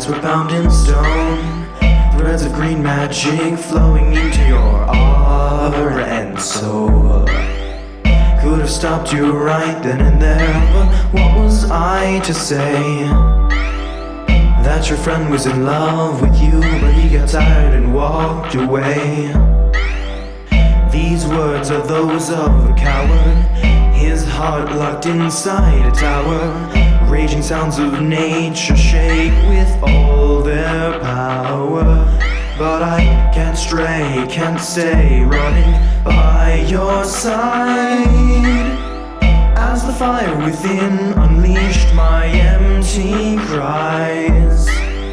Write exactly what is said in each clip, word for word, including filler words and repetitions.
as we're bound in stone. Threads of green magic flowing into your aura and soul. Could have stopped you right then and there, but what was I to say? That your friend was in love with you, but he got tired and walked away. These words are those of a coward, his heart locked inside a tower. Raging sounds of nature shake with all their power. But I can't stray, can't stay running by your side, as the fire within unleashed my empty cries.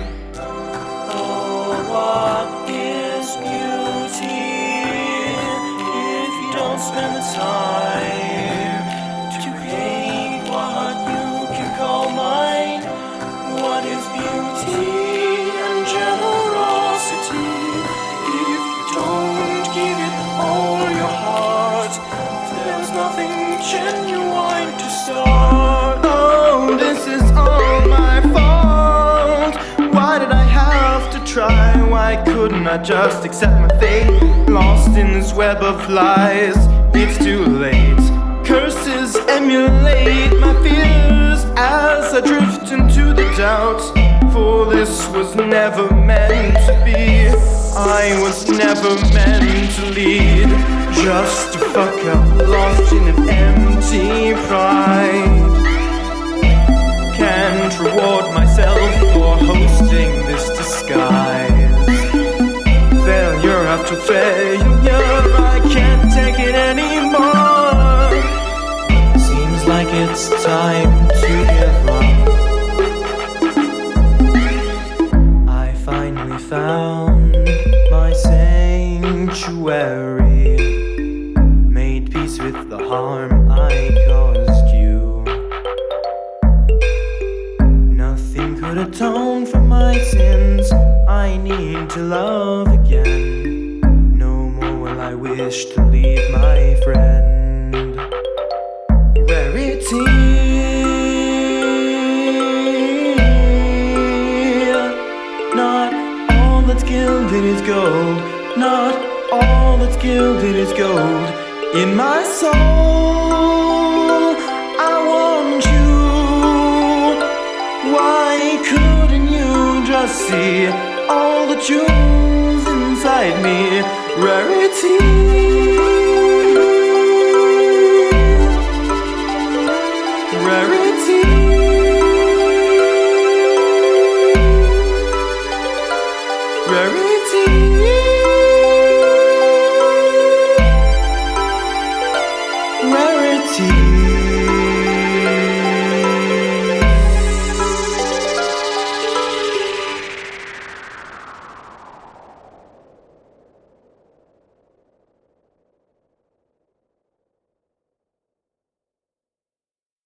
Oh, what is beauty if you don't spend the time to paint what you can call mine? What is beauty and generosity if you don't give it all your heart? There's nothing genuine to start. Oh, this is all my fault. Why did I have to try? Why couldn't I just accept my fate? Lost in this web of lies, it's too late. Curses emulate my fears as I drift into the doubt. For this was never meant to be. I was never meant to lead. Just a fuck up, lost in an empty pride. Can't reward myself for hosting this disguise. Failure after failure, I can't take it anymore. Seems like it's time to give up. I finally found my sanctuary, made peace with the harm I caused you. Nothing could atone for my sins. I need to love again. No more will I wish to leave my friend. Rarity, not all that's gilded is gold. Not all that's gilded is gold. In my soul, I want you. Why couldn't you just see all the jewels inside me? Rarity, rarity.